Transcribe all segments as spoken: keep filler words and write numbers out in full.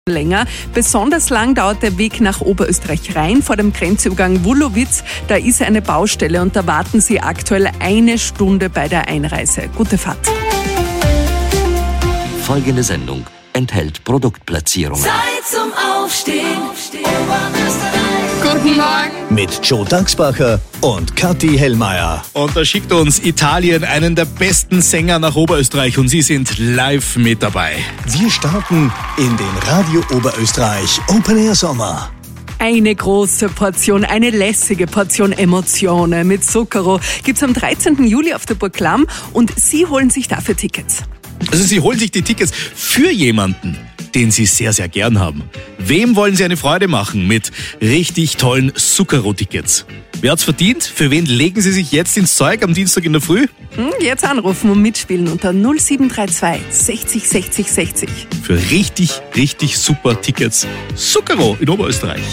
länger. Besonders lang dauert der Weg nach Oberösterreich rein vor dem Grenzübergang Wulowitz. Da ist eine Baustelle und da warten Sie aktuell eine Stunde bei der Einreise. Gute Fahrt. Folgende Sendung enthält Produktplatzierungen. Zeit zum Aufstehen. Guten Morgen. Mit Joe Daxbacher und Kathi Hellmeier. Und da schickt uns Italien einen der besten Sänger nach Oberösterreich und sie sind live mit dabei. Wir starten in den Radio Oberösterreich Open Air Sommer. Eine große Portion, eine lässige Portion Emotionen mit Zucchero gibt's am dreizehnten Juli auf der Burg Lamm und Sie holen sich dafür Tickets. Also Sie holen sich die Tickets für jemanden, den Sie sehr, sehr gern haben. Wem wollen Sie eine Freude machen mit richtig tollen Zucchero-Tickets? Wer hat's verdient? Für wen legen Sie sich jetzt ins Zeug am Dienstag in der Früh? Hm, jetzt anrufen und mitspielen unter null sieben drei zwei sechzig sechzig sechzig. Für richtig, richtig super Tickets. Zucchero in Oberösterreich.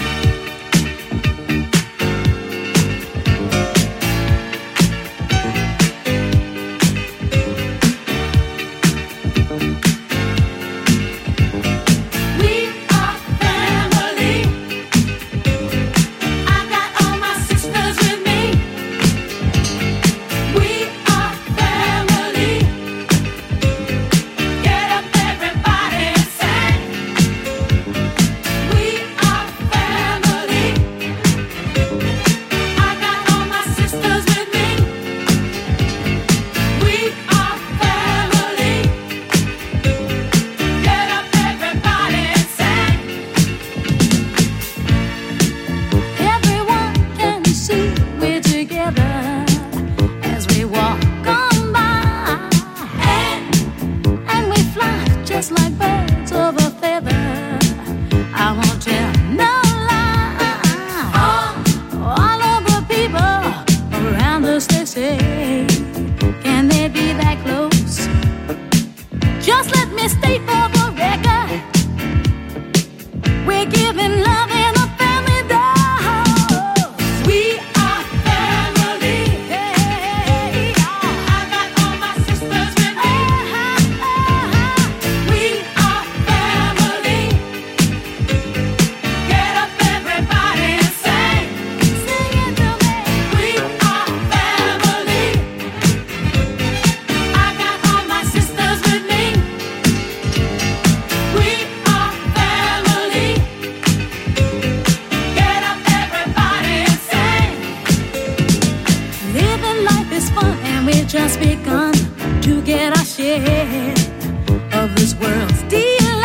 Just begun to get our share of this world's delight.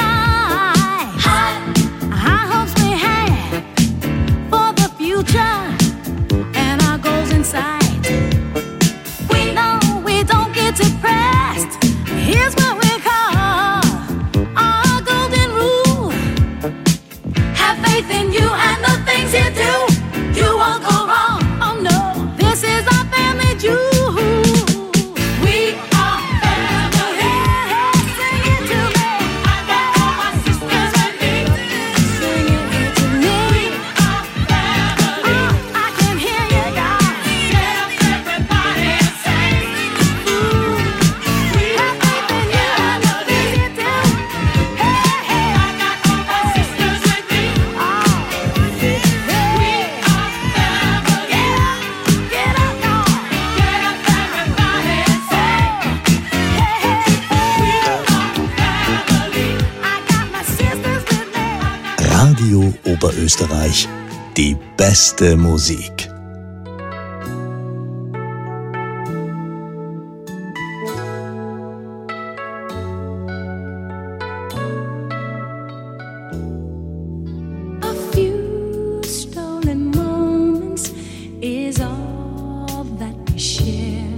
High, high hopes we have for the future and our goals in sight. We know we don't get depressed. Here's what we call our golden rule. Have faith in you and the things you do. You won't go wrong. Oh no, this is our family jewel. Radio Oberösterreich, die beste Musik. A few stolen moments is all that we share.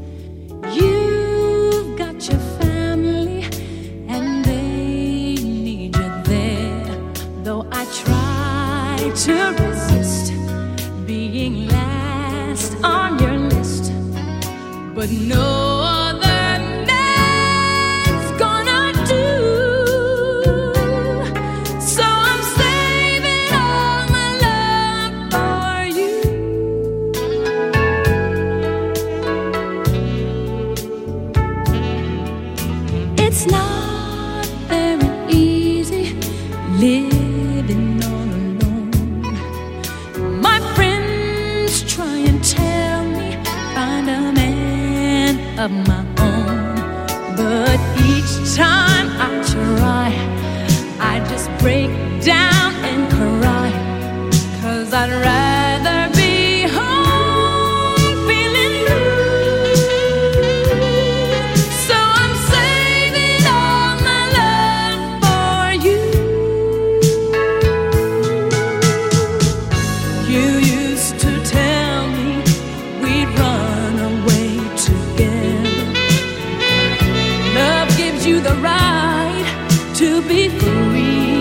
You've got your family and they need you there. Though I try to resist being last on your list, but no other man's gonna do. So I'm saving all my love for you. It's not very easy of my own. But each time I try, I just break down and cry. 'Cause I'd rather be home feeling blue. So I'm saving all my love for you. You used to tell me we'd run away together. Love gives you the right to be free.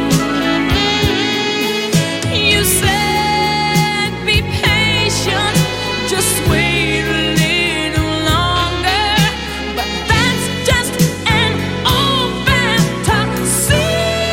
You said be patient, just wait a little longer. But that's just an old fantasy.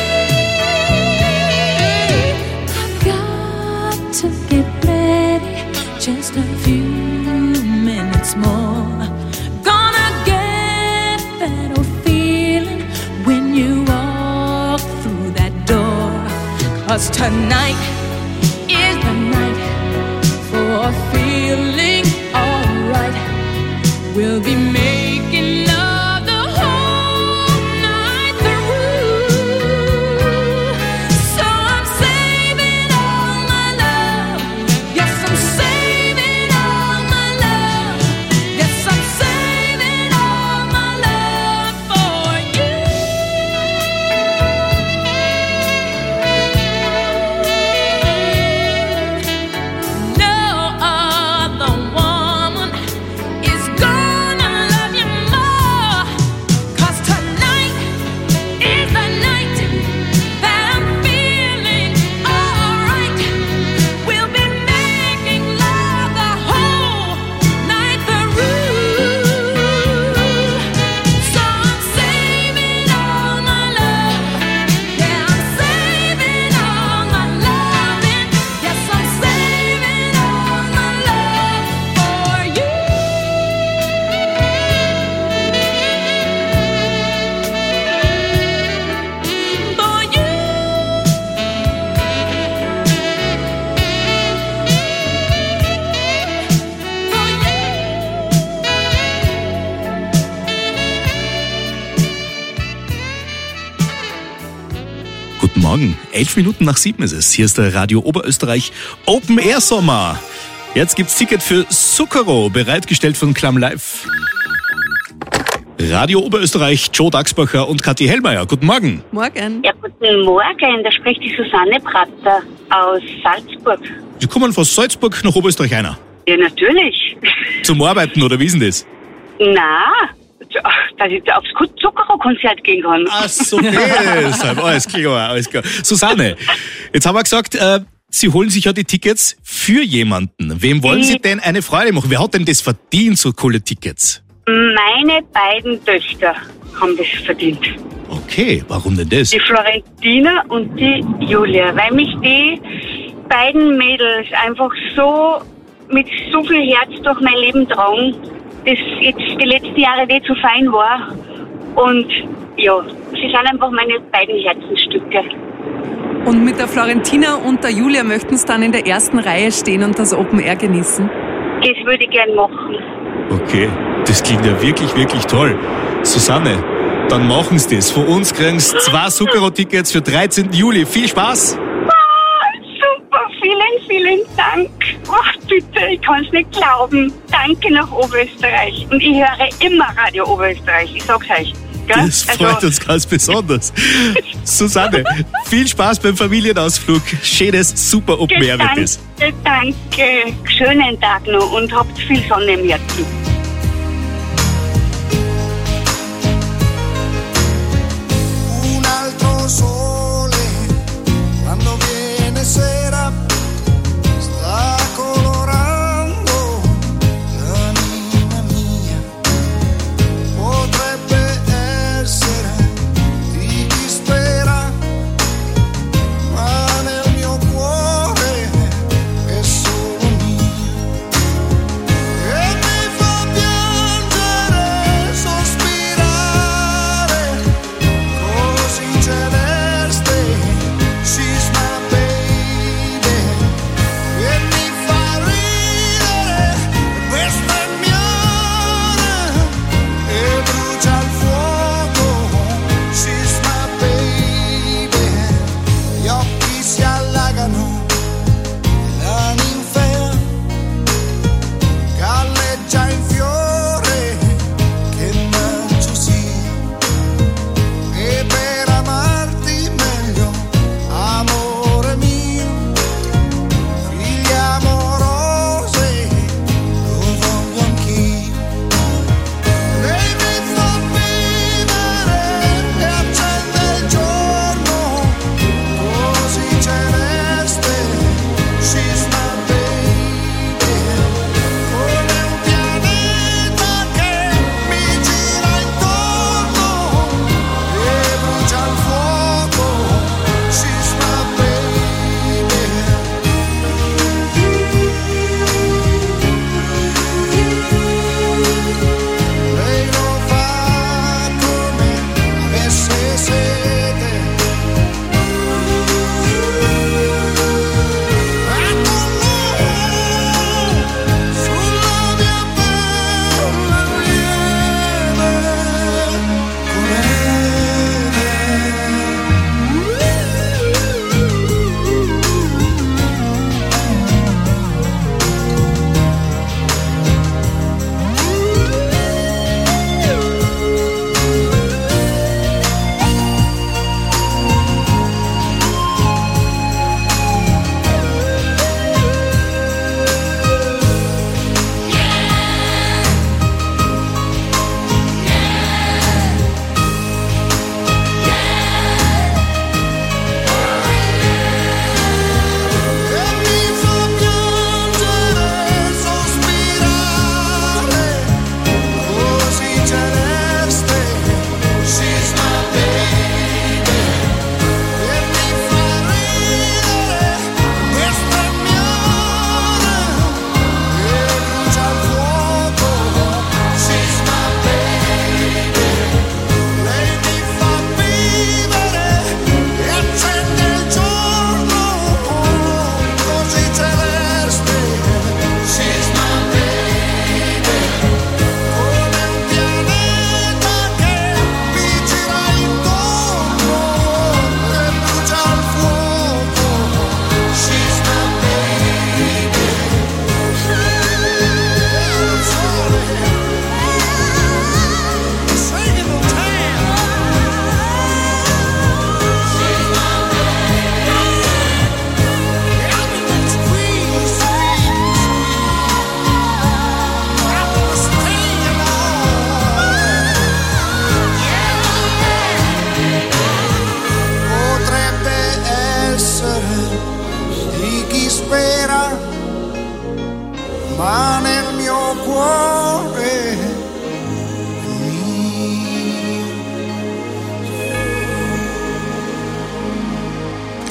I've got to get ready, just a few minutes more. Gonna get that old feeling when you walk through that door. 'Cause tonight is the night for feeling alright. We'll be making love the whole night through. So I'm saving all my love. Yes, I'm saving all my love. Yes, I'm saving all my love for you. No other woman is gonna love you more. 'Cause tonight is the night that I'm feeling alright. We'll be making love the whole night through. So I'm saving all my love. Yeah, I'm saving all my loving. Yes, I'm saving all my love for you. For you. For Guten Morgen, elf Minuten nach sieben ist es. Hier ist der Radio Oberösterreich Open Air Sommer. Jetzt gibt's Ticket für Zucchero, bereitgestellt von Clam Live. Radio Oberösterreich, Joe Dachsbacher und Kathi Hellmeier. Guten Morgen. Morgen. Ja, guten Morgen, da spricht die Susanne Pratter aus Salzburg. Sie kommen von Salzburg nach Oberösterreich einer. Ja, natürlich. Zum Arbeiten, oder wie ist denn das? Na, dass ich aufs Zucchero-Konzert gehen kann. Ach so, deshalb. Alles klar, alles klar. Susanne, jetzt haben wir gesagt, äh, Sie holen sich ja die Tickets für jemanden. Wem wollen Sie denn eine Freude machen? Wer hat denn das verdient, so coole Tickets? Meine beiden Töchter haben das verdient. Okay, warum denn das? Die Florentina und die Julia, weil mich die beiden Mädels einfach so mit so viel Herz durch mein Leben tragen, das jetzt die letzten Jahre nicht so fein war. Und ja, sie sind einfach meine beiden Herzensstücke. Und mit der Florentina und der Julia möchten Sie dann in der ersten Reihe stehen und das Open Air genießen? Das würde ich gern machen. Okay, das klingt ja wirklich, wirklich toll. Susanne, dann machen Sie das. Von uns kriegen Sie zwei Zucchero-Tickets für dreizehnten Juli. Viel Spaß! Ah, super, vielen, vielen Dank. Ach bitte, ich kann es nicht glauben. Danke nach Oberösterreich. Und ich höre immer Radio Oberösterreich, ich sag's euch. Gell? Das freut Also, uns ganz besonders. Susanne, viel Spaß beim Familienausflug. Schönes, super Open Air wird es. Danke, danke. Schönen Tag noch und habt viel Sonne im Herzen. Un altro sole quando viene sera sta colorando l'anima mia. Potrebbe essere di chi spera, ma nel mio cuore è solo mia. E mi fa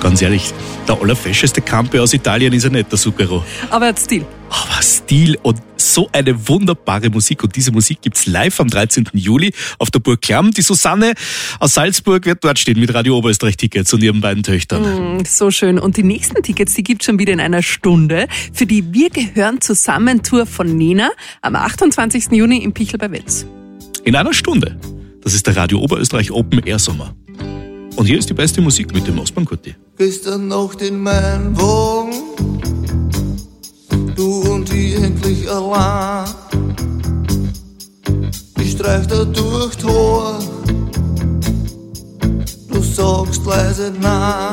Ganz ehrlich, der allerfescheste Campe aus Italien ist ja nicht der Zucchero. Aber er hat Stil. Aber Stil und so eine wunderbare Musik. Und diese Musik gibt's live am dreizehnten Juli auf der Burg Klamm. Die Susanne aus Salzburg wird dort stehen mit Radio Oberösterreich-Tickets und ihren beiden Töchtern. Mm, so schön. Und die nächsten Tickets, die gibt's schon wieder in einer Stunde für die Wir gehören zusammen Tour von Nena am achtundzwanzigsten Juni im Pichel bei Wels. In einer Stunde. Das ist der Radio Oberösterreich Open Air Sommer. Und hier ist die beste Musik mit dem Ostbahn-Kurti. Gestern Nacht in meinem Wagen, du und ich endlich allein. Ich streich da durch die Haar, du sagst leise nein.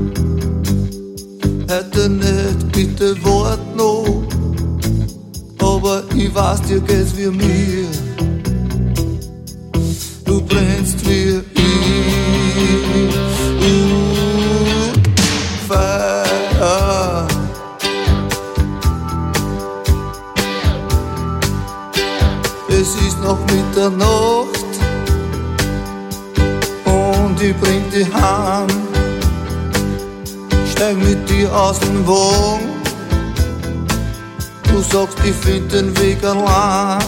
Heute nicht, bitte wart noch, aber ich weiß, dir geht's wie mir. Du brennst wie ich, uh, Feuer. Es ist noch Mitternacht und ich bring dich heim. Steig mit dir aus dem Wagen, du sagst, ich find den Weg allein.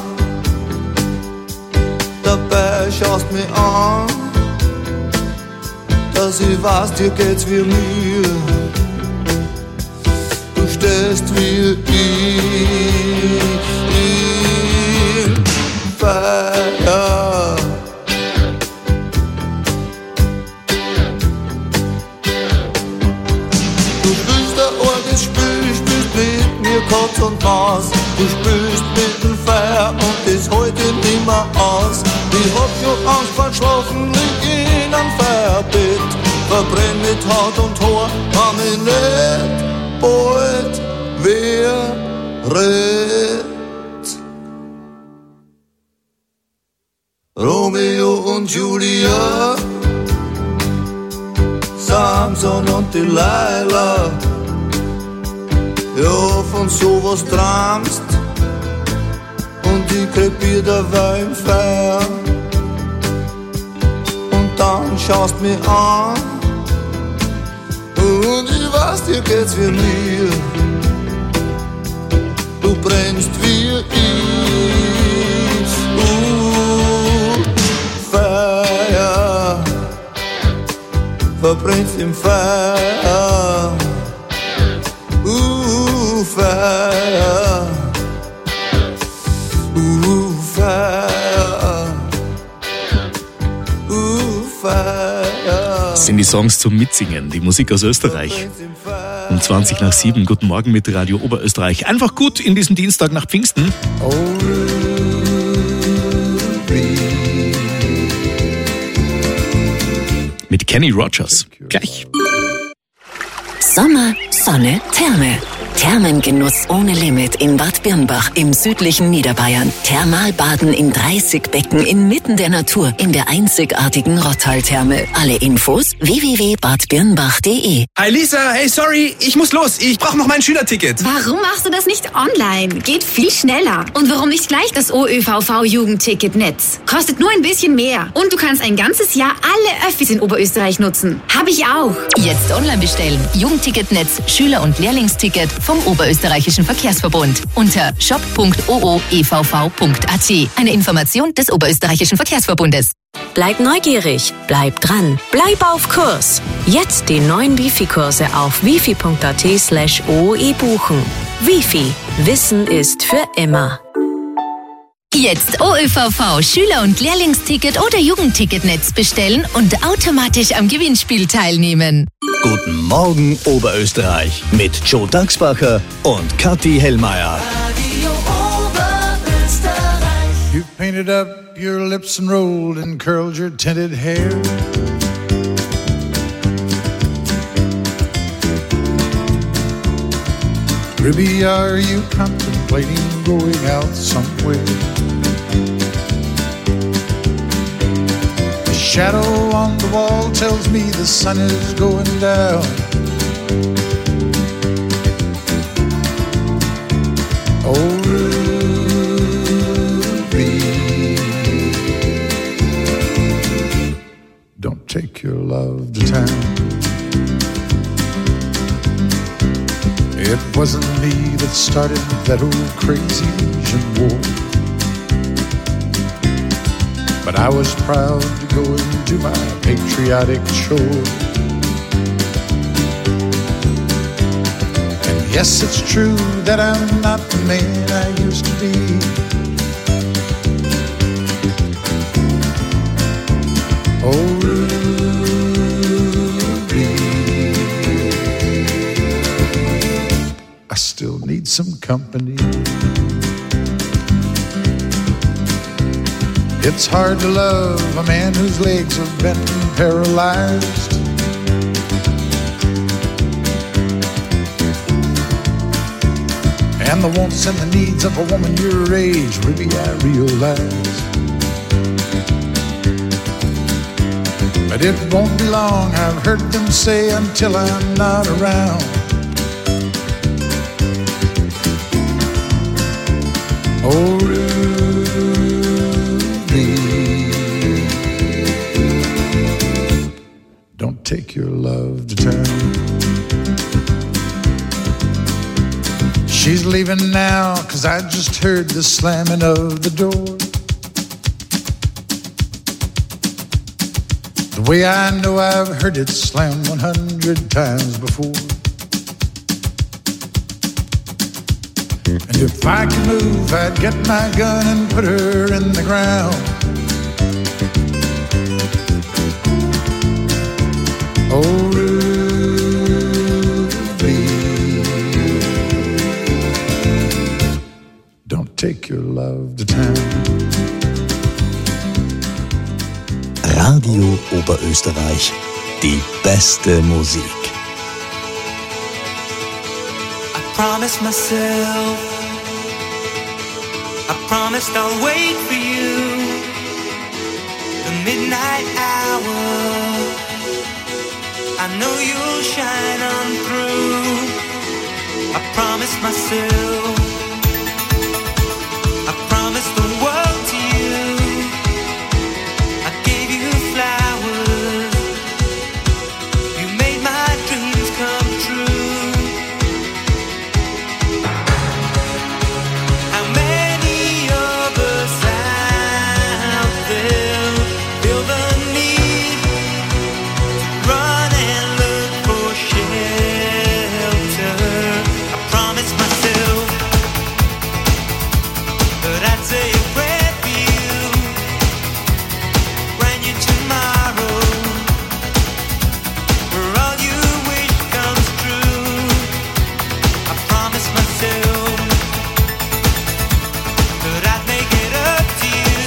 Dabei schaust mich an, dass ich weiß, dir geht's wie mir. Du stehst wie ich, ich Feuer. Du spielst ein orges Spiel, spielst mit mir Katz und Maus. Du spielst mit dem Feuer und das heute nimmer aus. Ich hab schon Angst vor Schlafen, lieg in einem Feuerbett. Verbrenn mit Haut und Haar, kann mich nicht bald wehret. Romeo und Julia, Samson und Delilah. Ja, von sowas träumst und ich krepier dabei im Feuer. Und dann schaust mich an und ich weiß, dir geht's wie mir. Du brennst wie ich, uh, Feuer. Verbrennst im Feuer, uh, Feuer. Uh, Feuer, uh, Feuer. Das sind die Songs zum Mitsingen, die Musik aus Österreich. Um zwanzig nach sieben, guten Morgen mit Radio Oberösterreich. Einfach gut in diesem Dienstag nach Pfingsten. Oh, Mit Kenny Rogers. Gleich. Sommer, Sonne, Therme. Thermengenuss ohne Limit in Bad Birnbach im südlichen Niederbayern. Thermalbaden in dreißig Becken inmitten der Natur in der einzigartigen Rottal-Therme. Alle Infos w w w punkt bad birnbach punkt de. Hi Lisa, hey sorry, ich muss los. Ich brauche noch mein Schülerticket. Warum machst du das nicht online? Geht viel schneller. Und warum nicht gleich das O Ö V V-Jugendticket-Netz? Kostet nur ein bisschen mehr. Und du kannst ein ganzes Jahr alle Öffis in Oberösterreich nutzen. Hab ich auch. Jetzt online bestellen. Jugendticketnetz, Schüler- und Lehrlingsticket vom Oberösterreichischen Verkehrsverbund unter shop punkt o o e v v punkt a t. Eine Information des Oberösterreichischen Verkehrsverbundes. Bleib neugierig, bleib dran, bleib auf Kurs. Jetzt die neuen Wifi-Kurse auf wifi punkt a t slash o e buchen. Wifi, Wissen ist für immer. Jetzt O Ö V V Schüler- und Lehrlingsticket oder Jugendticketnetz bestellen und automatisch am Gewinnspiel teilnehmen. Guten Morgen Oberösterreich mit Joe Dachsbacher und Kathi Hellmeier. You painted up your lips and rolled and curled your tinted hair. Ruby, are you contemplating going out somewhere? The shadow on the wall tells me the sun is going down. Oh, Ruby, don't take your love to town. wasn't me that started that old crazy Asian war. But I was proud to go and do my patriotic chore. And yes, it's true that I'm not the man I used to be. Oh, Ruby, I still need some company. It's hard to love a man whose legs have been paralyzed. And the wants and the needs of a woman your age, Ruby, I realize. But it won't be long, I've heard them say, until I'm not around. Oh, Ruby, don't take your love to town. She's leaving now, 'cause I just heard the slamming of the door. The way I know I've heard it slam one hundred times before. And if I could move, I'd get my gun and put her in the ground. Oh, Ruby, don't take your love to town. Radio Oberösterreich, die beste Musik. I promised myself, I promised I'll wait for you. The midnight hour, I know you'll shine on through. I promised myself, I promised the world to you. I gave you flowers, you made my dreams come true. How many of us out there feel the need to run and look for shelter? I promised myself that I'd say a prayer for you when you tomorrow, where all you wish comes true. I promised myself that I'd make it up to you,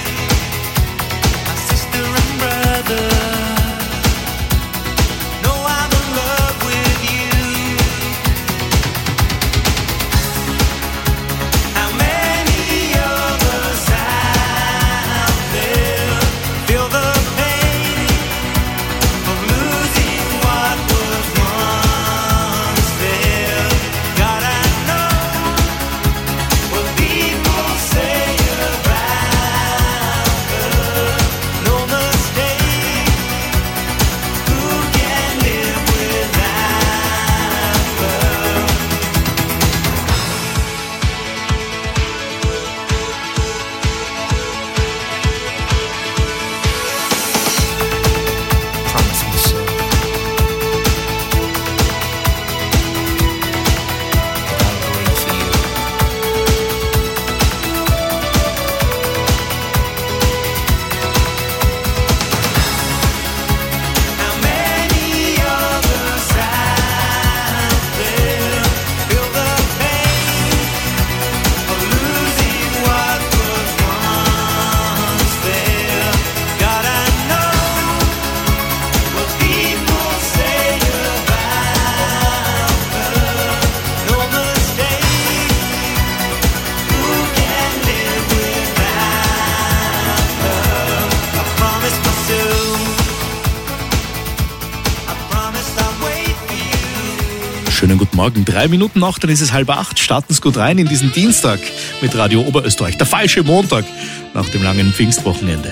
my sister and brother. Know I'm in love with you. How many of us out there feel the pain of losing what was once there? God, I know what people say about her. No mistake, who can live without her? Promise myself that I'll wait for you. How many of us out there feel the pain of losing what was once there? God, I know what people say about her. No mistake, who can live without her? I promised myself, I promised I'll wait for you. Schönen guten Morgen. Drei Minuten nach, dann ist es halb acht. Starten Sie gut rein in diesen Dienstag mit Radio Oberösterreich. Der falsche Montag nach dem langen Pfingstwochenende.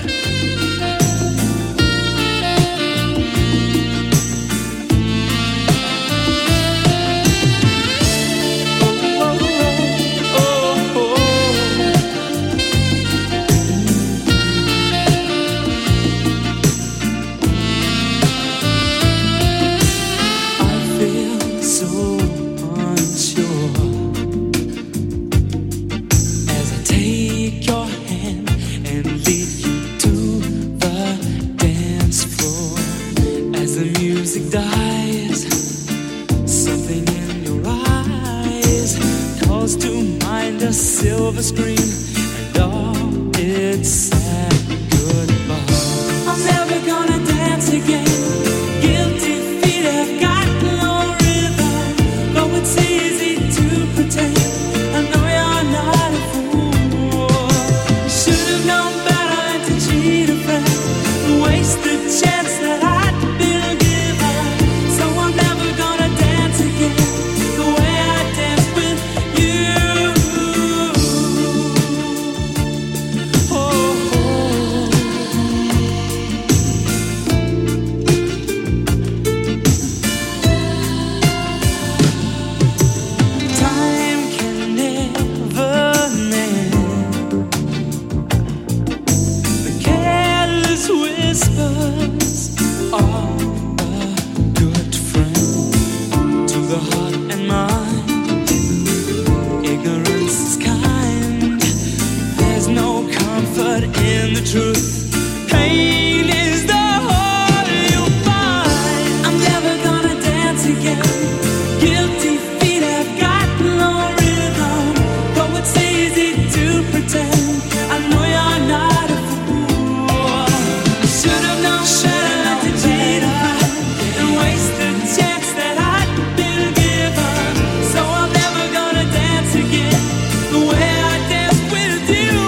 but in the truth, pain is the whole you'll find. I'm never gonna dance again. Guilty feet have got no rhythm. Though it's easy to pretend, I know you're not a fool. I should have known better than to cheat and waste the chance that I'd been given. So I'm never gonna dance again the way I danced with you.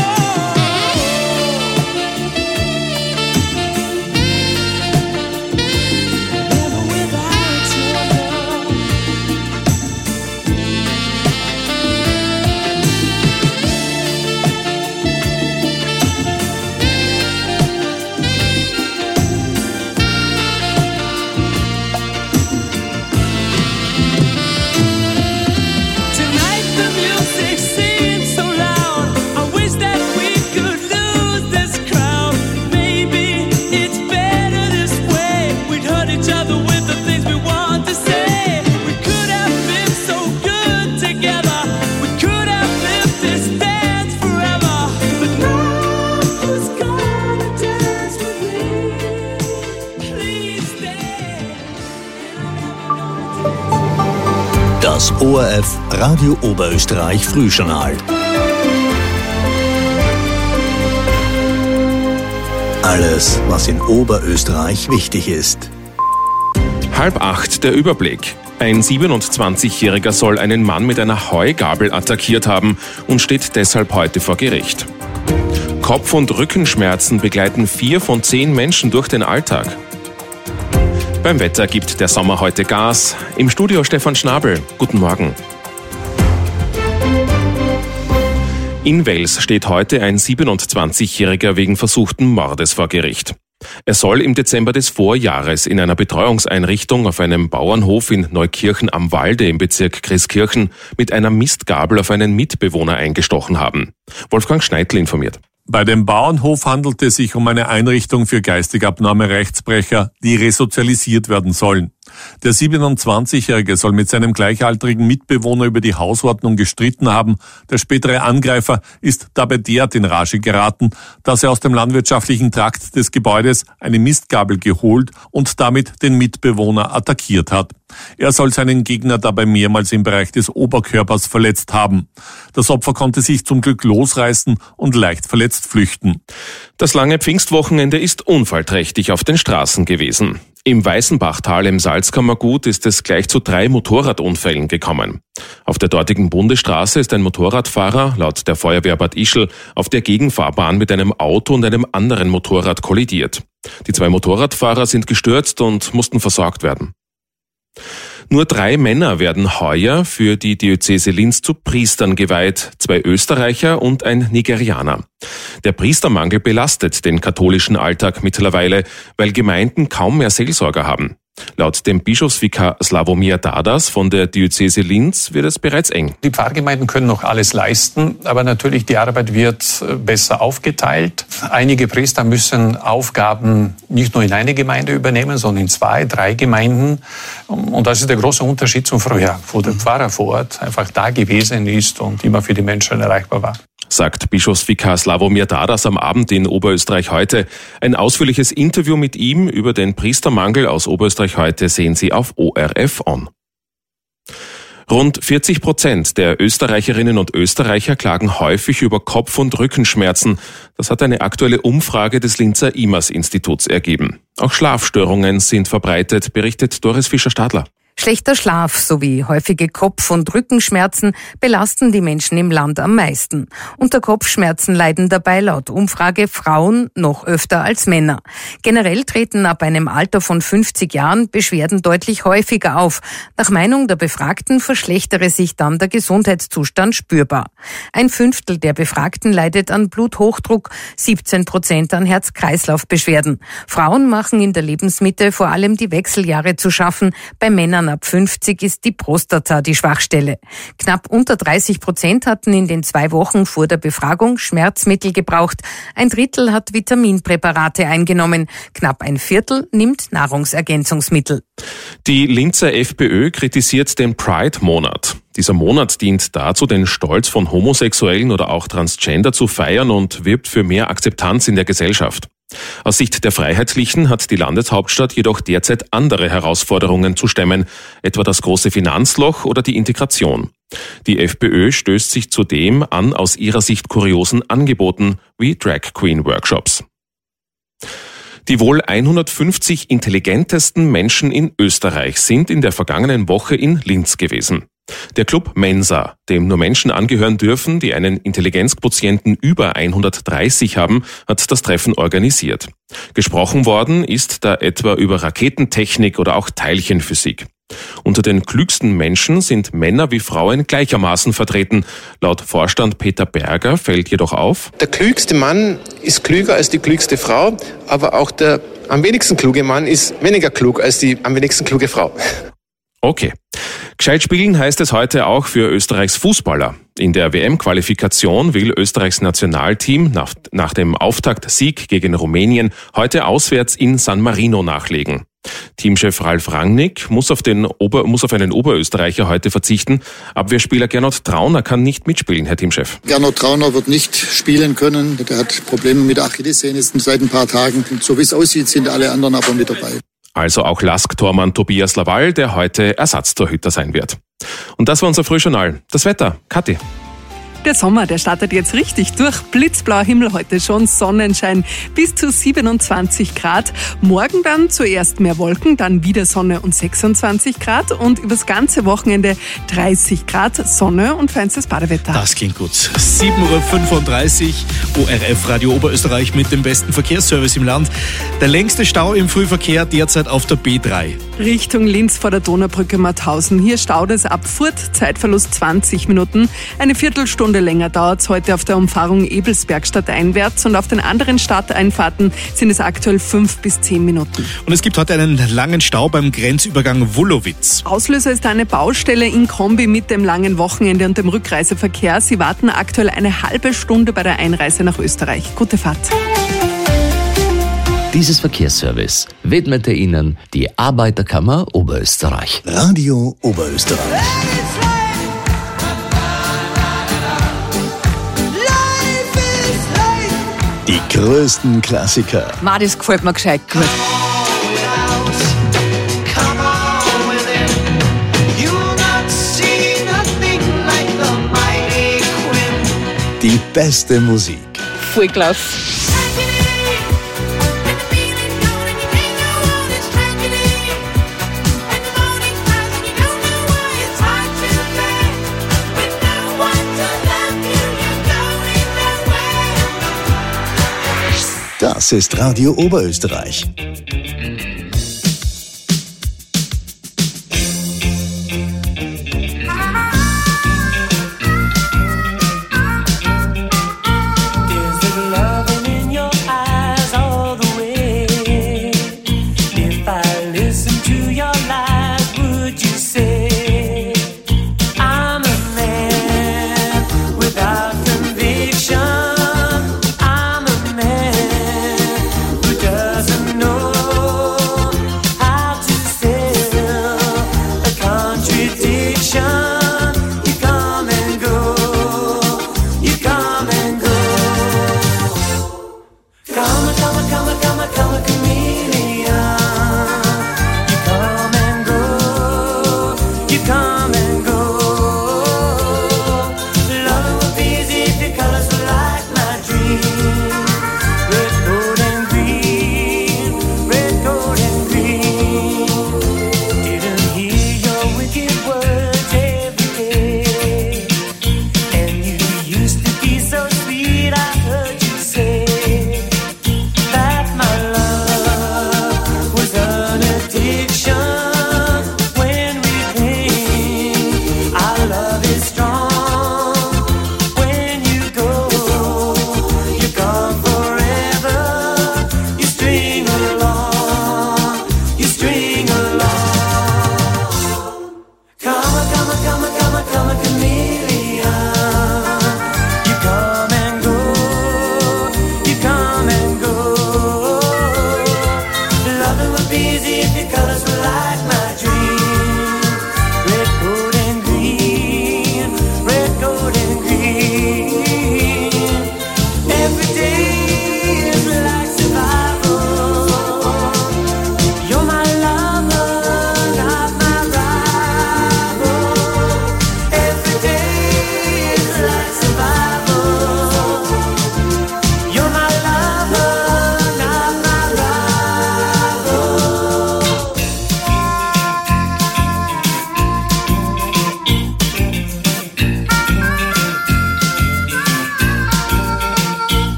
Never without your love. Tonight the music seems so loud. I wish that we could lose this crowd. Maybe it's better this way. We'd hurt each other with the things we want to say. We could have been so good together. We could have lived this dance forever. But now who's gonna dance with me? Please stay. Das O R F Radio Oberösterreich Frühjournal. Alles, was in Oberösterreich wichtig ist. Halb acht der Überblick. Ein siebenundzwanzigjähriger soll einen Mann mit einer Heugabel attackiert haben und steht deshalb heute vor Gericht. Kopf- und Rückenschmerzen begleiten vier von zehn Menschen durch den Alltag. Beim Wetter gibt der Sommer heute Gas. Im Studio Stefan Schnabel. Guten Morgen. In Wels steht heute ein siebenundzwanzigjähriger wegen versuchten Mordes vor Gericht. Er soll im Dezember des Vorjahres in einer Betreuungseinrichtung auf einem Bauernhof in Neukirchen am Walde im Bezirk Christkirchen mit einer Mistgabel auf einen Mitbewohner eingestochen haben. Wolfgang Schneidl informiert. Bei dem Bauernhof handelt es sich um eine Einrichtung für geistig abnorme Rechtsbrecher, die resozialisiert werden sollen. Der siebenundzwanzigjährige soll mit seinem gleichaltrigen Mitbewohner über die Hausordnung gestritten haben. Der spätere Angreifer ist dabei derart in Rage geraten, dass er aus dem landwirtschaftlichen Trakt des Gebäudes eine Mistgabel geholt und damit den Mitbewohner attackiert hat. Er soll seinen Gegner dabei mehrmals im Bereich des Oberkörpers verletzt haben. Das Opfer konnte sich zum Glück losreißen und leicht verletzt flüchten. Das lange Pfingstwochenende ist unfallträchtig auf den Straßen gewesen. Im Weißenbachtal im Salzkammergut ist es gleich zu drei Motorradunfällen gekommen. Auf der dortigen Bundesstraße ist ein Motorradfahrer, laut der Feuerwehr Bad Ischl, auf der Gegenfahrbahn mit einem Auto und einem anderen Motorrad kollidiert. Die zwei Motorradfahrer sind gestürzt und mussten versorgt werden. Nur drei Männer werden heuer für die Diözese Linz zu Priestern geweiht, zwei Österreicher und ein Nigerianer. Der Priestermangel belastet den katholischen Alltag mittlerweile, weil Gemeinden kaum mehr Seelsorger haben. Laut dem Bischofsvikar Sławomir Dadas von der Diözese Linz wird es bereits eng. Die Pfarrgemeinden können noch alles leisten, aber natürlich die Arbeit wird besser aufgeteilt. Einige Priester müssen Aufgaben nicht nur in eine Gemeinde übernehmen, sondern in zwei, drei Gemeinden. Und das ist der große Unterschied zum Frühjahr, wo der Pfarrer vor Ort einfach da gewesen ist und immer für die Menschen erreichbar war. Sagt Bischofsvikar Sławomir Dadas am Abend in Oberösterreich heute. Ein ausführliches Interview mit ihm über den Priestermangel aus Oberösterreich heute sehen Sie auf O R F On. Rund vierzig Prozent der Österreicherinnen und Österreicher klagen häufig über Kopf- und Rückenschmerzen. Das hat eine aktuelle Umfrage des Linzer I M A S-Instituts ergeben. Auch Schlafstörungen sind verbreitet, berichtet Doris Fischer-Stadler. Schlechter Schlaf sowie häufige Kopf- und Rückenschmerzen belasten die Menschen im Land am meisten. Unter Kopfschmerzen leiden dabei laut Umfrage Frauen noch öfter als Männer. Generell treten ab einem Alter von fünfzig Jahren Beschwerden deutlich häufiger auf. Nach Meinung der Befragten verschlechtere sich dann der Gesundheitszustand spürbar. Ein Fünftel der Befragten leidet an Bluthochdruck, siebzehn Prozent an Herz-Kreislauf-Beschwerden. Frauen machen in der Lebensmitte vor allem die Wechseljahre zu schaffen, bei Männern Männern ab fünfzig ist die Prostata die Schwachstelle. Knapp unter dreißig Prozent hatten in den zwei Wochen vor der Befragung Schmerzmittel gebraucht. Ein Drittel hat Vitaminpräparate eingenommen. Knapp ein Viertel nimmt Nahrungsergänzungsmittel. Die Linzer FPÖ kritisiert den Pride-Monat. Dieser Monat dient dazu, den Stolz von Homosexuellen oder auch Transgender zu feiern und wirbt für mehr Akzeptanz in der Gesellschaft. Aus Sicht der Freiheitlichen hat die Landeshauptstadt jedoch derzeit andere Herausforderungen zu stemmen, etwa das große Finanzloch oder die Integration. Die FPÖ stößt sich zudem an aus ihrer Sicht kuriosen Angeboten wie Drag Queen Workshops. Die wohl hundertfünfzig intelligentesten Menschen in Österreich sind in der vergangenen Woche in Linz gewesen. Der Club Mensa, dem nur Menschen angehören dürfen, die einen Intelligenzquotienten über hundertdreißig haben, hat das Treffen organisiert. Gesprochen worden ist da etwa über Raketentechnik oder auch Teilchenphysik. Unter den klügsten Menschen sind Männer wie Frauen gleichermaßen vertreten. Laut Vorstand Peter Berger fällt jedoch auf: Der klügste Mann ist klüger als die klügste Frau, aber auch der am wenigsten kluge Mann ist weniger klug als die am wenigsten kluge Frau. Okay. Gescheit spielen heißt es heute auch für Österreichs Fußballer. In der W M-Qualifikation will Österreichs Nationalteam nach, nach dem Auftaktsieg gegen Rumänien heute auswärts in San Marino nachlegen. Teamchef Ralf Rangnick muss auf, den Ober, muss auf einen Oberösterreicher heute verzichten. Abwehrspieler Gernot Trauner kann nicht mitspielen, Herr Teamchef. Gernot Trauner wird nicht spielen können. Er hat Probleme mit der Achillessehne seit ein paar Tagen. So wie es aussieht, sind alle anderen aber mit dabei. Also auch Lask-Tormann Tobias Laval, der heute Ersatztorhüter sein wird. Und das war unser Frühjournal. Das Wetter, Kathi. Der Sommer, der startet jetzt richtig durch. Blitzblauer Himmel heute schon, Sonnenschein bis zu siebenundzwanzig Grad. Morgen dann zuerst mehr Wolken, dann wieder Sonne und sechsundzwanzig Grad. Und übers ganze Wochenende dreißig Grad, Sonne und feinstes Badewetter. Das klingt gut. sieben Uhr fünfunddreißig, O R F Radio Oberösterreich mit dem besten Verkehrsservice im Land. Der längste Stau im Frühverkehr derzeit auf der B drei. Richtung Linz vor der Donaubrücke Mauthausen. Hier staut es ab Furt, Zeitverlust zwanzig Minuten. Eine Viertelstunde länger dauert es heute auf der Umfahrung Ebelsberg stadteinwärts und auf den anderen Stadteinfahrten sind es aktuell fünf bis zehn Minuten. Und es gibt heute einen langen Stau beim Grenzübergang Wullowitz. Auslöser ist eine Baustelle in Kombi mit dem langen Wochenende und dem Rückreiseverkehr. Sie warten aktuell eine halbe Stunde bei der Einreise nach Österreich. Gute Fahrt. Dieses Verkehrsservice widmete Ihnen die Arbeiterkammer Oberösterreich. Radio Oberösterreich. Die größten Klassiker. Ma, das gefällt mir gescheit gut. Die beste Musik. Voll klasse. Das ist Radio Oberösterreich. Doesn't know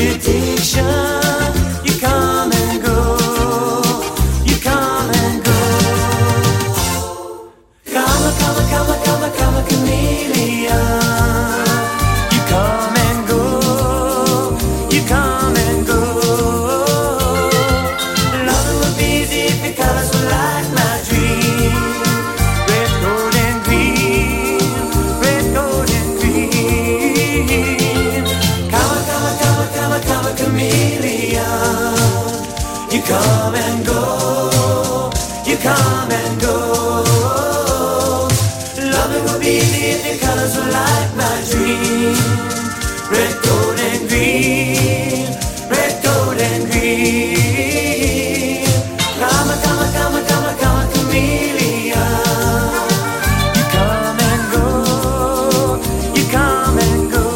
addiction. You come and go, you come and go. Come a, come a, come a, come a, come a chameleon. You come and go, you come and go. Loving would be easy if your colors were like my dream. Red, gold and green, red, gold and green. Come a, come a, come a, come a, come a chameleon. You come and go, you come and go. Loving would be easy if your colors were like my dream. Red, gold and green, red, gold and green. Come a, come a, come a, come a, come a chameleon. You come and go, you come and go.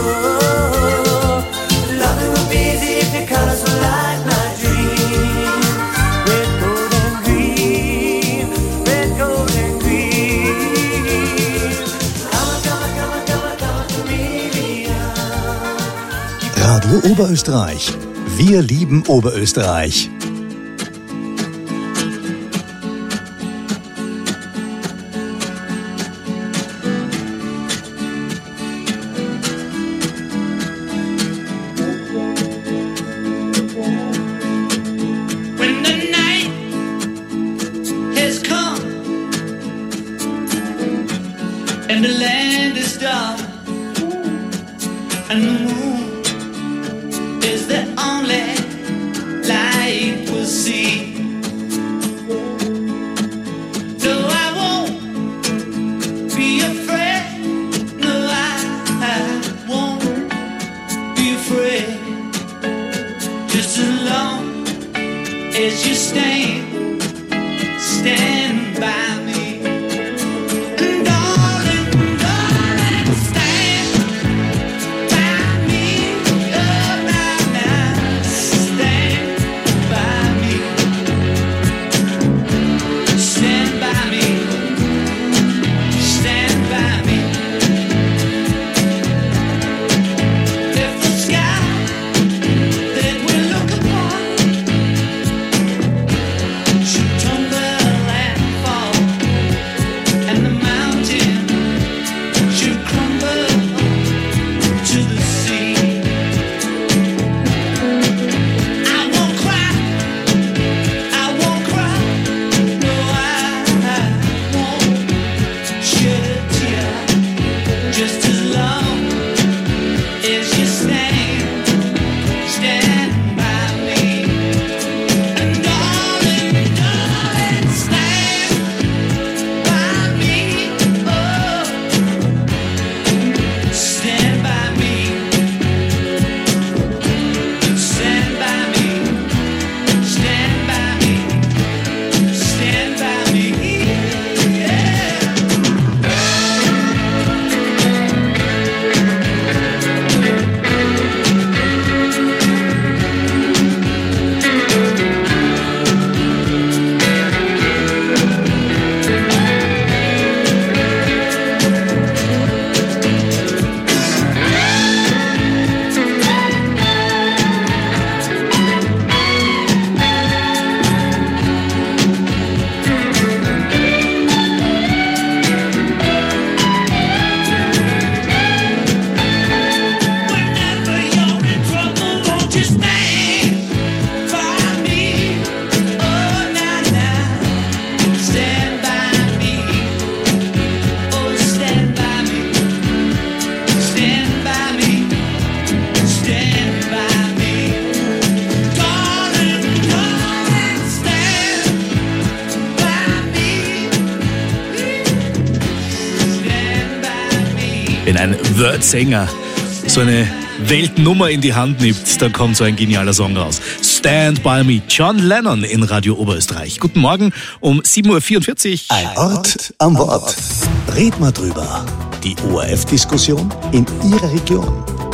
Loving would be easy if your colors were like my dream. Red, gold and green, red, gold and green. Come a, come a, come a, come a, come a chameleon. Radio Oberösterreich. Wir lieben Oberösterreich. When the night has come and the land is dark and the moon is the only light we'll see. No, I won't be afraid. No, I, I won't be afraid. Just as long as you stand, stand by me. And darling, darling, stand by me. Oh, now, now, stand by me. Stand by me. Stand by me. If the sky that we look upon should tumble and fall, and the mountain should crumble to the sea, I won't cry, I won't cry, no, I, I won't shed a tear, just as long as you stand, stand by me. And darling, darling, stand by me. Oh, stand by me. Stand by me. Stand by me. Stand by me. Yeah. Whenever you're in trouble, won't you stand by me? Oh, now, now, stand by me. Oh, stand by me. Stand by me. Stand by me. Darling, darling, stand by me. Stand by me. Wenn ein Word-Sänger so eine Weltnummer in die Hand nimmt, dann kommt so ein genialer Song raus. Stand by me, John Lennon in Radio Oberösterreich. Guten Morgen um sieben Uhr vierundvierzig. Ein Ort am Wort. Red mal drüber. Die O R F-Diskussion in Ihrer Region.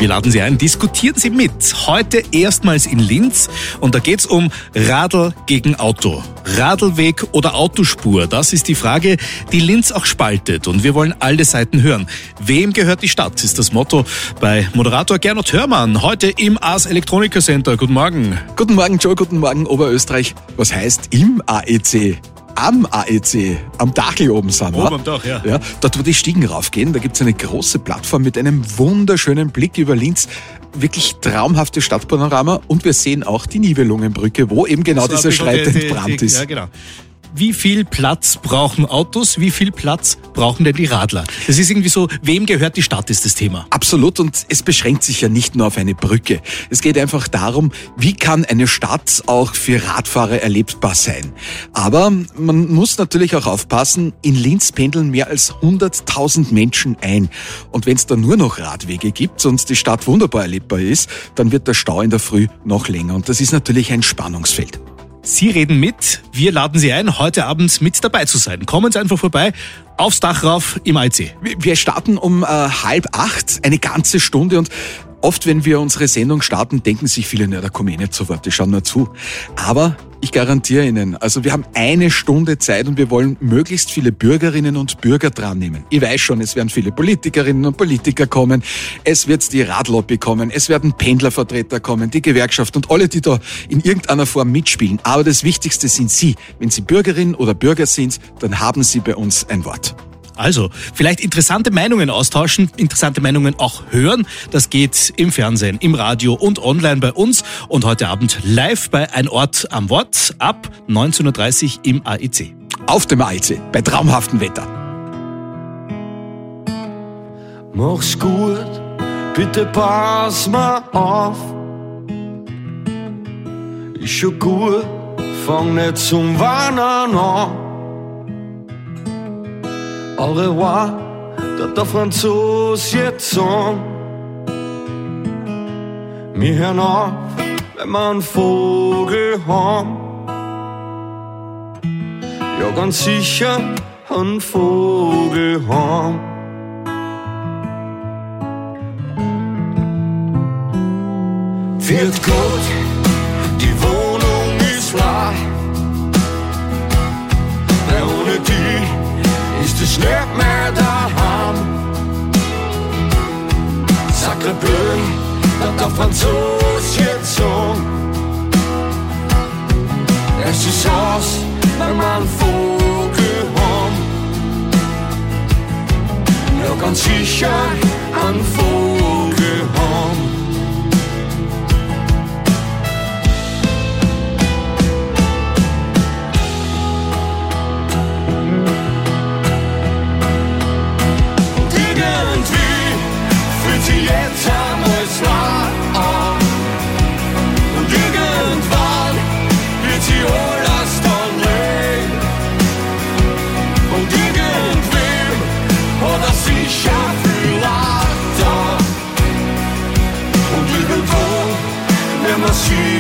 Wir laden Sie ein, diskutieren Sie mit. Heute erstmals in Linz und da geht's um Radl gegen Auto. Radlweg oder Autospur, das ist die Frage, die Linz auch spaltet und wir wollen alle Seiten hören. Wem gehört die Stadt, ist das Motto bei Moderator Gernot Hörmann, heute im Ars Electronica Center. Guten Morgen. Guten Morgen Joe, guten Morgen Oberösterreich. Was heißt im A E C? Am A E C, am Dachel oben sind wir. Oben am Dach, ja. ja. Dort, wo die Stiegen raufgehen, da gibt's eine große Plattform mit einem wunderschönen Blick über Linz. Wirklich traumhaftes Stadtpanorama und wir sehen auch die Nibelungenbrücke, wo eben genau Das war dieser ein Streit bisschen die- entbrannt die- ist. Ja, genau. Wie viel Platz brauchen Autos? Wie viel Platz brauchen denn die Radler? Das ist irgendwie so, wem gehört die Stadt, ist das Thema. Absolut, und es beschränkt sich ja nicht nur auf eine Brücke. Es geht einfach darum, wie kann eine Stadt auch für Radfahrer erlebbar sein. Aber man muss natürlich auch aufpassen, in Linz pendeln mehr als hunderttausend Menschen ein. Und wenn es da nur noch Radwege gibt und die Stadt wunderbar erlebbar ist, dann wird der Stau in der Früh noch länger. Und das ist natürlich ein Spannungsfeld. Sie reden mit, wir laden Sie ein, heute Abend mit dabei zu sein. Kommen Sie einfach vorbei, aufs Dach rauf im A E C. Wir starten um äh, halb acht, eine ganze Stunde und oft, wenn wir unsere Sendung starten, denken sich viele, na, da komme ich nicht zu Wort, die schauen nur zu. Aber ich garantiere Ihnen, also wir haben eine Stunde Zeit und wir wollen möglichst viele Bürgerinnen und Bürger dran nehmen. Ich weiß schon, es werden viele Politikerinnen und Politiker kommen, es wird die Radlobby kommen, es werden Pendlervertreter kommen, die Gewerkschaft und alle, die da in irgendeiner Form mitspielen. Aber das Wichtigste sind Sie. Wenn Sie Bürgerin oder Bürger sind, dann haben Sie bei uns ein Wort. Also, vielleicht interessante Meinungen austauschen, interessante Meinungen auch hören. Das geht im Fernsehen, im Radio und online bei uns. Und heute Abend live bei Ein Ort am Wort ab neunzehn Uhr dreißig im A E C. Auf dem A E C, bei traumhaftem Wetter. Mach's gut, bitte pass mal auf. Ist schon gut, fang nicht zum Warnen an. Au revoir, dat der Franzos jetzt sagen. Wir hören auf, wenn wir einen Vogel haben. Ja, ganz sicher einen Vogel haben. Wird gut, die Wohnung ist leer. Weil ohne die ist es nicht mehr daheim. Sacre bleu, dat der Franzos jetzt sagen. Es ist aus, wenn wir einen Vogel haben. Ja, ganz sicher einen Vogel haben. Jetzt haben wir's nah an. Und irgendwann wird sie alles dann leben. Und irgendwem hat er sicher viel Latter. Und irgendwo werden wir sie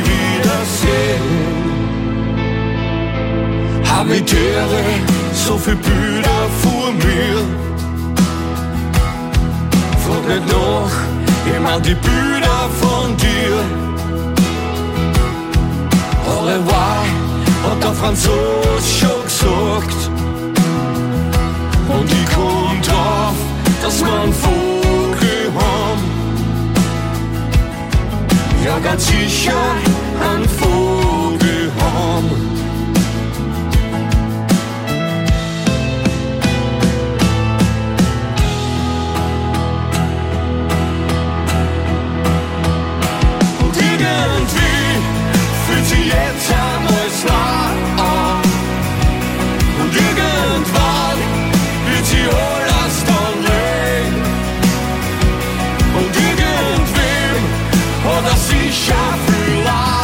wiedersehen. Habitäre, so viel Bilder vor mir. Frag nicht nach, jemand die Bilder von dir. Au revoir, hat der Franzos schon gesagt. Und ich komm drauf, dass wir einen Vogel haben. Ja, ganz sicher einen Vogel haben. Jetzt haben wir's nah an. Und irgendwann wird sie alles dann leben. Und irgendwem hat er sicher viel Leid.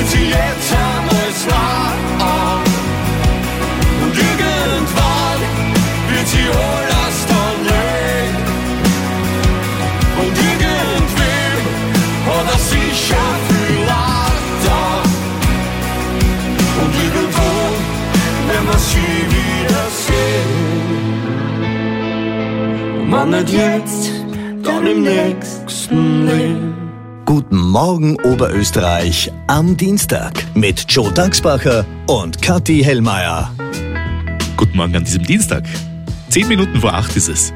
sich jetzt einmal zwei an. Und irgendwann wird sie alles dann legen. Und irgendwem hat er sicher viel Leid da. Und irgendwo werden wir sie wiedersehen. Und wenn nicht jetzt, dann im nächsten Leben. Guten Morgen Oberösterreich am Dienstag mit Joe Dagsbacher und Kathi Hellmeier. Guten Morgen an diesem Dienstag. Zehn Minuten vor acht ist es.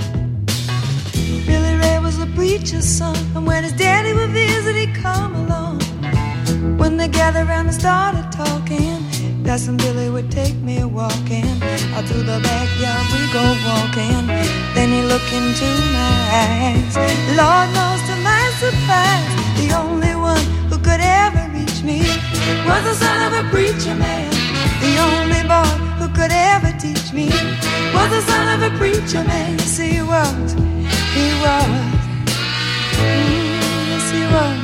Billy Ray was a preacher's son, and when his daddy would visit, he'd come along. When they gathered around and started talking, Cousin Billy would take me walking. Out through the backyard we go walking. Then he looked into my eyes. Lord knows to my surprise, the only one who could ever reach me was the son of a preacher man. The only boy who could ever teach me was the son of a preacher man. Yes, he was, he was, mm, yes, he was.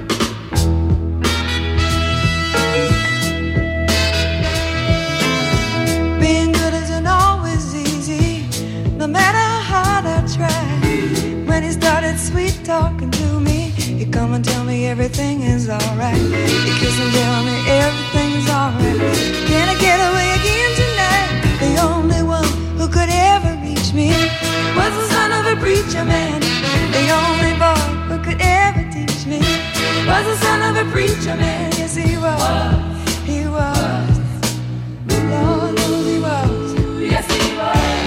Being good isn't always easy, no matter how hard I try. When he started sweet talking to me, he'd come and tell me everything is alright. He'd kiss and tell me everything's alright. Can I get away again tonight? The only one who could ever reach me was the son of a preacher man. The only boy who could ever teach me was the son of a preacher man. Yes, he was, he was. Lord knows he was. Yes, he was.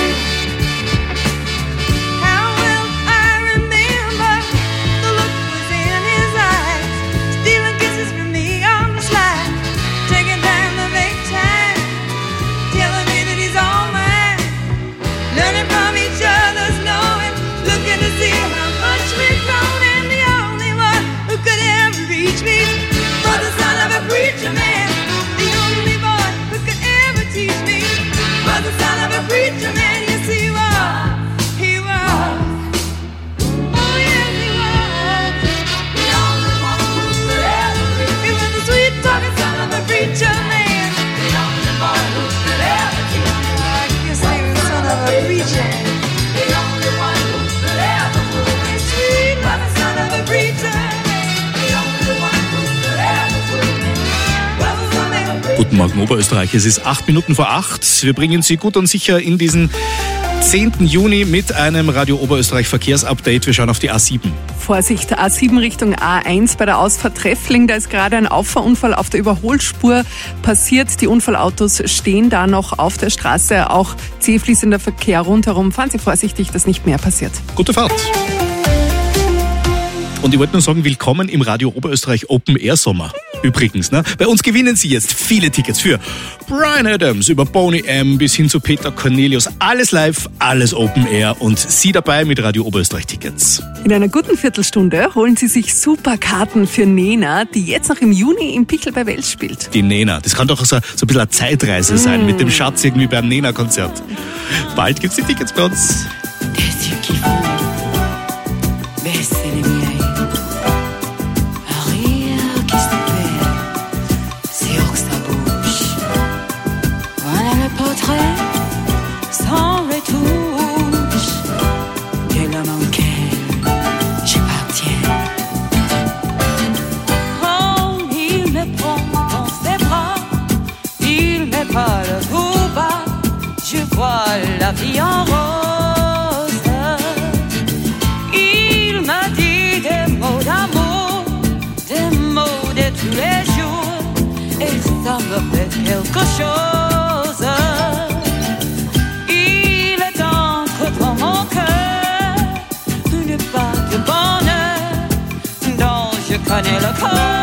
How will I remember the look was in his eyes, stealing kisses from me on the slide, taking time to make time, telling me that he's all mine, learning from each other's knowing, looking to see how much we've grown, and the only one who could ever reach me was the son of a preacher man. The only boy who could ever teach me was the son of a preacher man. Yes, he was, he was. Oh, yes, he was. The only one who could ever reach me. He was the sweet talking son of a preacher man. The only boy who could ever teach me. I guess he was the son of a preacher. The only one who could ever fool me. Sweet was the son of a preacher man. The only one who could ever fool me. Was the son of a preacher. Guten Morgen Oberösterreich, es ist acht Minuten vor acht. Wir bringen Sie gut und sicher in diesen zehnten Juni mit einem Radio Oberösterreich Verkehrsupdate. Wir schauen auf die A sieben. Vorsicht, A sieben Richtung A eins bei der Ausfahrt Treffling. Da ist gerade ein Auffahrunfall auf der Überholspur passiert. Die Unfallautos stehen da noch auf der Straße. Auch zäh fließender Verkehr rundherum. Fahren Sie vorsichtig, dass nicht mehr passiert. Gute Fahrt. Und ich wollte nur sagen, willkommen im Radio Oberösterreich Open Air Sommer. Übrigens, ne? Bei uns gewinnen Sie jetzt viele Tickets für Bryan Adams über Boney M bis hin zu Peter Cornelius. Alles live, alles Open Air und Sie dabei mit Radio Oberösterreich Tickets. In einer guten Viertelstunde holen Sie sich super Karten für Nena, die jetzt noch im Juni im Pichl bei Wels spielt. Die Nena, das kann doch so, so ein bisschen eine Zeitreise sein, Mm. mit dem Schatz irgendwie beim Nena-Konzert. Bald gibt's die Tickets bei uns. Des yeux qui font baisser les miens, un rire qui se perd sur sa bouche. Voilà le portrait sans retouche de l'homme auquel j'appartiens. Quand il me prend dans ses bras, il me parle tout bas, je vois la vie en rose. Il m'a dit des mots d'amour, des mots de tous les jours, et ça me fait quelque chose. Il est entre dans mon cœur une part de bonheur dont je connais le corps.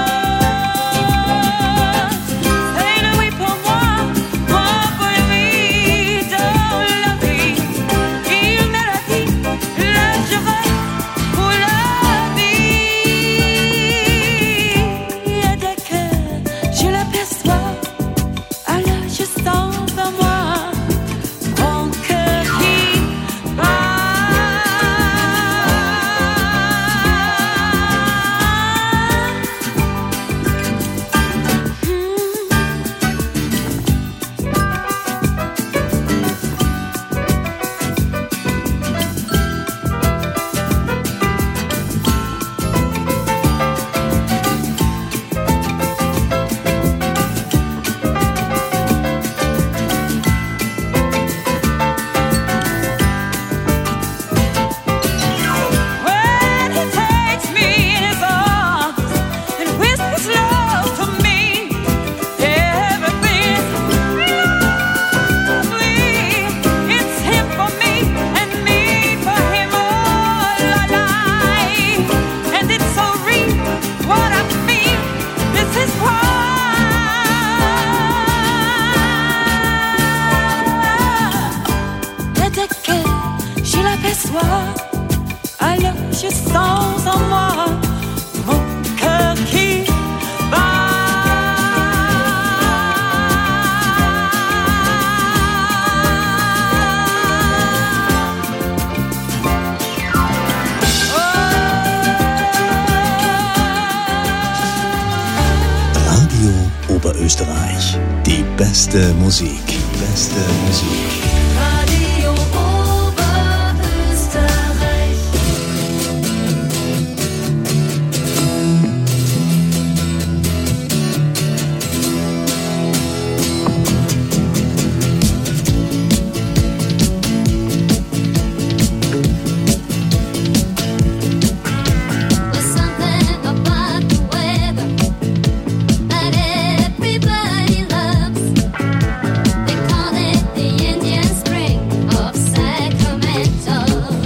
Oberösterreich. Die beste Musik. Die beste Musik. Radio Oberösterreich. There's something about the weather that everybody loves. They call it the Indian Spring of Sacramento.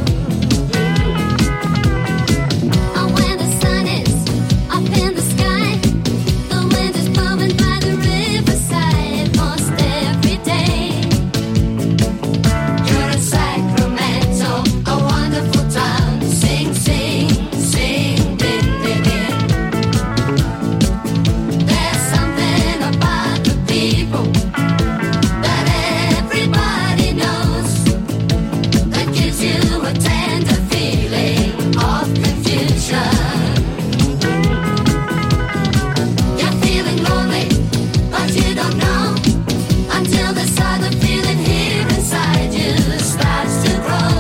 And when the sun is up in the sky, the wind is blowing by the riverside most every day. You're in Sacramento, a wonderful town. Sing, sing, sing, din, din, din. There's something about the people that everybody knows that gives you a tender feeling of confusion. You're feeling lonely, but you don't know until this other feeling here inside you starts to grow.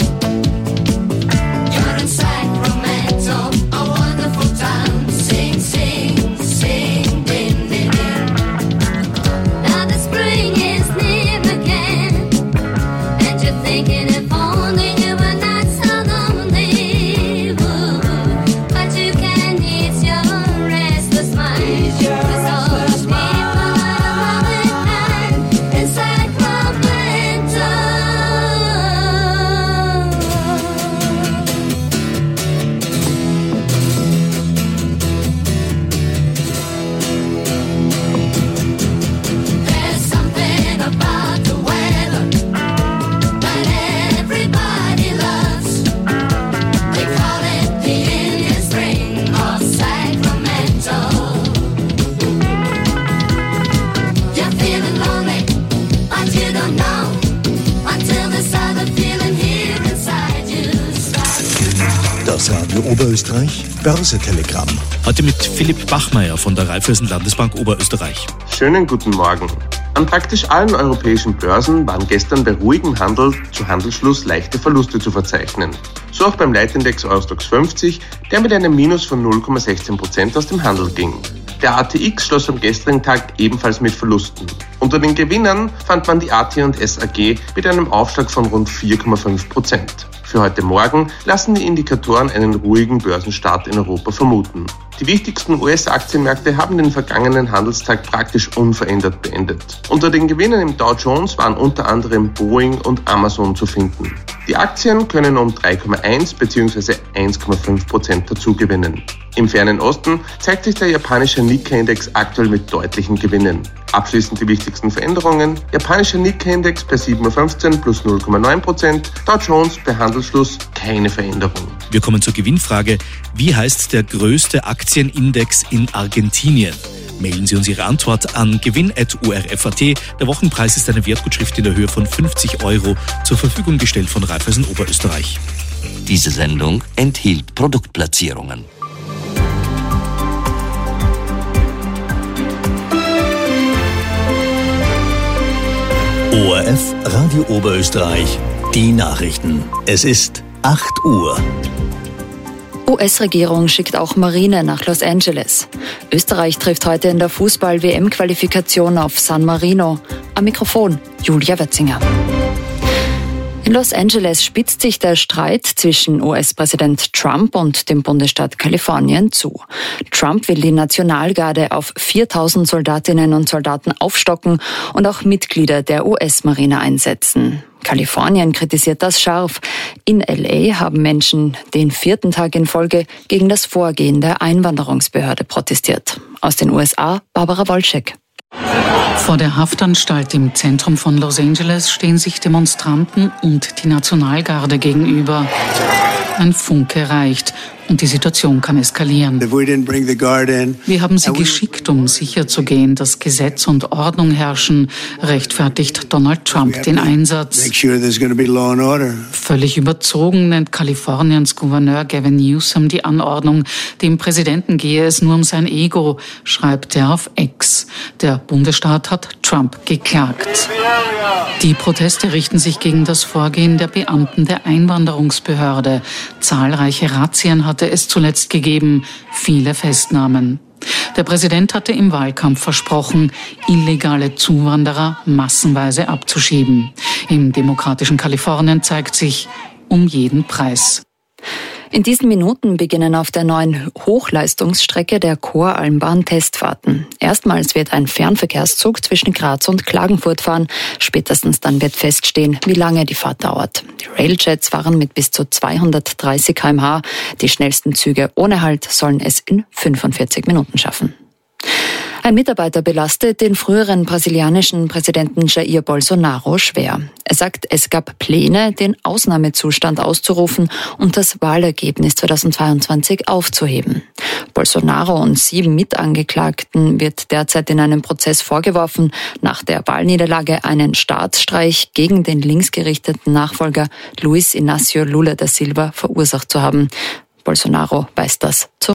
You're in Sacramento, a wonderful town. Sing, sing, sing, din, din, din. Now the spring is near again, and you're thinking if only you were not so lonely. Ooh, but you can ease your restless mind. 'Cause all the people are loving night in Sacramento. There's something about the weather that everybody loves. They call it the Indian Spring of Sacramento. You're feeling lonely, but you don't know until this other feeling here inside you starts to grow. Das Radio Oberösterreich Börsetelegramm. Heute mit Philipp Bachmeier von der Raiffeisen Landesbank Oberösterreich. Schönen guten Morgen. An praktisch allen europäischen Börsen waren gestern bei ruhigem Handel zu Handelsschluss leichte Verluste zu verzeichnen. So auch beim Leitindex Eurostoxx fünfzig, der mit einem Minus von null Komma sechzehn Prozent aus dem Handel ging. Der A T X schloss am gestrigen Tag ebenfalls mit Verlusten. Unter den Gewinnern fand man die A T und S A G mit einem Aufschlag von rund vier Komma fünf Prozent. Für heute Morgen lassen die Indikatoren einen ruhigen Börsenstart in Europa vermuten. Die wichtigsten U S-Aktienmärkte haben den vergangenen Handelstag praktisch unverändert beendet. Unter den Gewinnern im Dow Jones waren unter anderem Boeing und Amazon zu finden. Die Aktien können um drei Komma eins bzw. eins Komma fünf Prozent dazugewinnen. Im fernen Osten zeigt sich der japanische Nikkei-Index aktuell mit deutlichen Gewinnen. Abschließend die wichtigsten Veränderungen. Japanischer Nikkei-Index bei sieben Uhr fünfzehn plus null Komma neun Prozent. Dow Jones bei Handelsschluss keine Veränderung. Wir kommen zur Gewinnfrage. Wie heißt der größte Aktienindex in Argentinien? Mailen Sie uns Ihre Antwort an gewinn at u r f punkt a t. Der Wochenpreis ist eine Wertgutschrift in der Höhe von fünfzig Euro zur Verfügung gestellt von Raiffeisen Oberösterreich. Diese Sendung enthielt Produktplatzierungen. O R F Radio Oberösterreich. Die Nachrichten. Es ist acht Uhr. U S-Regierung schickt auch Marine nach Los Angeles. Österreich trifft heute in der Fußball-W M-Qualifikation auf San Marino. Am Mikrofon Julia Wetzinger. In Los Angeles spitzt sich der Streit zwischen U S-Präsident Trump und dem Bundesstaat Kalifornien zu. Trump will die Nationalgarde auf viertausend Soldatinnen und Soldaten aufstocken und auch Mitglieder der U S-Marine einsetzen. Kalifornien kritisiert das scharf. In L A haben Menschen den vierten Tag in Folge gegen das Vorgehen der Einwanderungsbehörde protestiert. Aus den U S A, Barbara Wolschek. Vor der Haftanstalt im Zentrum von Los Angeles stehen sich Demonstranten und die Nationalgarde gegenüber. Ein Funke reicht. und die Situation kann eskalieren. Wir haben sie geschickt, um sicherzugehen, dass Gesetz und Ordnung herrschen, rechtfertigt Donald Trump den Einsatz. Völlig überzogen nennt Kaliforniens Gouverneur Gavin Newsom die Anordnung. Dem Präsidenten gehe es nur um sein Ego, schreibt er auf X. Der Bundesstaat hat Trump geklagt. Die Proteste richten sich gegen das Vorgehen der Beamten der Einwanderungsbehörde. Zahlreiche Razzien hatte es zuletzt gegeben, viele Festnahmen. Der Präsident hatte im Wahlkampf versprochen, illegale Zuwanderer massenweise abzuschieben. Im demokratischen Kalifornien zeigt sich, um jeden Preis. In diesen Minuten beginnen auf der neuen Hochleistungsstrecke der Choralmbahn Testfahrten. Erstmals wird ein Fernverkehrszug zwischen Graz und Klagenfurt fahren. Spätestens dann wird feststehen, wie lange die Fahrt dauert. Die Railjets fahren mit bis zu zweihundertdreißig Kilometer pro Stunde. Die schnellsten Züge ohne Halt sollen es in fünfundvierzig Minuten schaffen. Ein Mitarbeiter belastet den früheren brasilianischen Präsidenten Jair Bolsonaro schwer. Er sagt, es gab Pläne, den Ausnahmezustand auszurufen und das Wahlergebnis zweitausendzweiundzwanzig aufzuheben. Bolsonaro und sieben Mitangeklagten wird derzeit in einem Prozess vorgeworfen, nach der Wahlniederlage einen Staatsstreich gegen den linksgerichteten Nachfolger Luiz Inácio Lula da Silva verursacht zu haben. Bolsonaro weist das zurück.